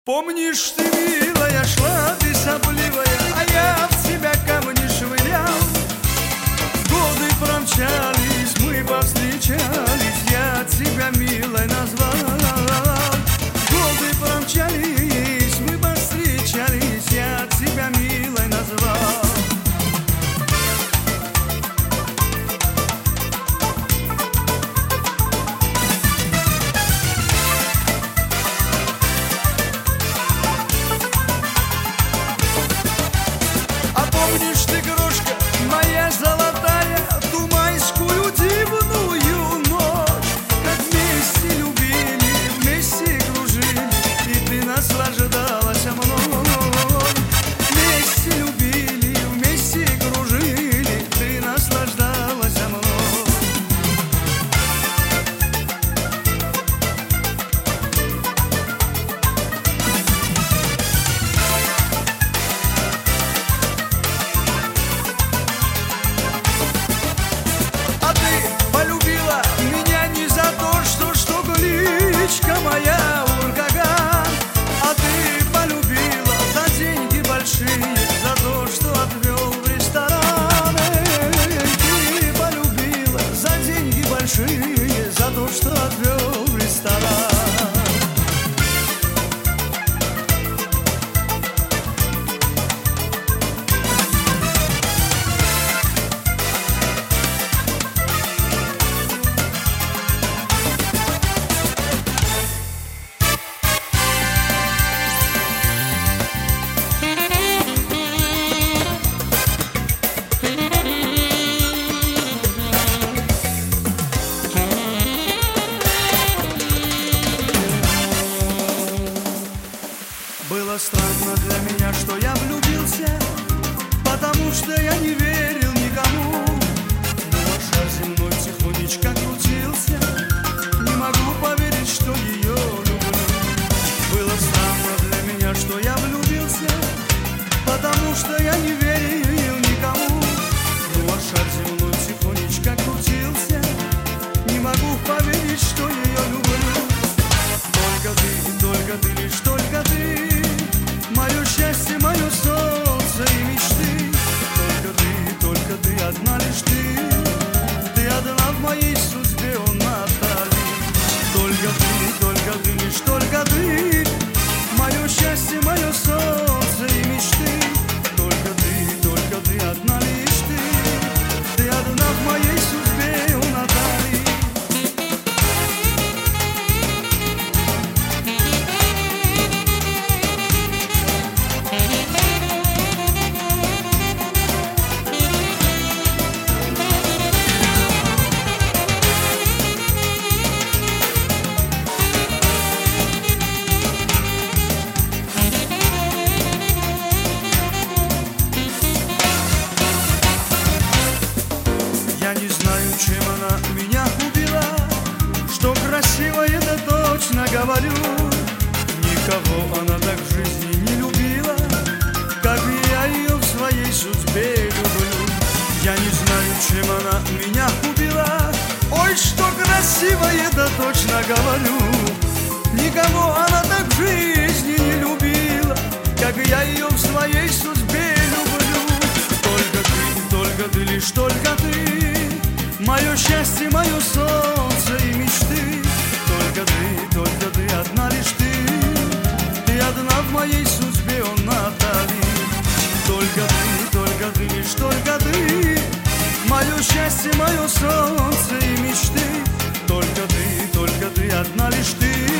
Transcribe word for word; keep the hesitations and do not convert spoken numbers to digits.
Помнишь, ты, милая, шла ты сопливая, а я в тебя камни швырял. Годы промчались, мы повстречались, я тебя милой назвал. Годы промчались, мы повстречались, я тебя милой назвал. Помнишь ты, крошка, моя золотая, ту майскую дивную ночь, как вместе любили, вместе кружили, и ты наслаждалась мной. Вместе любили, вместе кружили, ты наслаждалась мной. Моя ураган, а ты полюбила за деньги большие, за то, что отвел в ресторан. Ты полюбила за деньги большие, за то, что отвел в ресторан. Было странно для меня, что я влюбился, потому что я не верил никому. Но шар земной тихонечко крутился, не могу поверить, что ее люблю. Было странно для меня, что я влюбился, потому что я не верил никому. Но шар земной тихонечко крутился, не могу поверить, что ее люблю. Только ты, только ты, лишь только ты, мое счастье, мое солнце и мечты. Только ты, только ты, одна лишь ты, ты одна в моей судьбе, о Натали. Только ты, только ты, лишь только ты, мое счастье, мое солнце и мечты. Только ты, только ты, одна лишь ты, ты одна в моей судьбе, о Натали. Я не знаю, чем она меня убила, что красиво, это точно говорю. Никого она так в жизни не любила, как я ее в своей судьбе люблю. Я не знаю, чем она меня убила, ой, что красиво, это точно говорю. Никого она так в жизни не любила, как я ее в своей судьбе люблю. Только ты, только ты, лишь только ты, мое счастье, мое солнце и мечты. Только ты, только ты, одна лишь ты, ты одна в моей судьбе, о Натали. Только ты, только ты, лишь только ты, мое счастье, мое солнце и мечты. Только ты, только ты, одна лишь ты,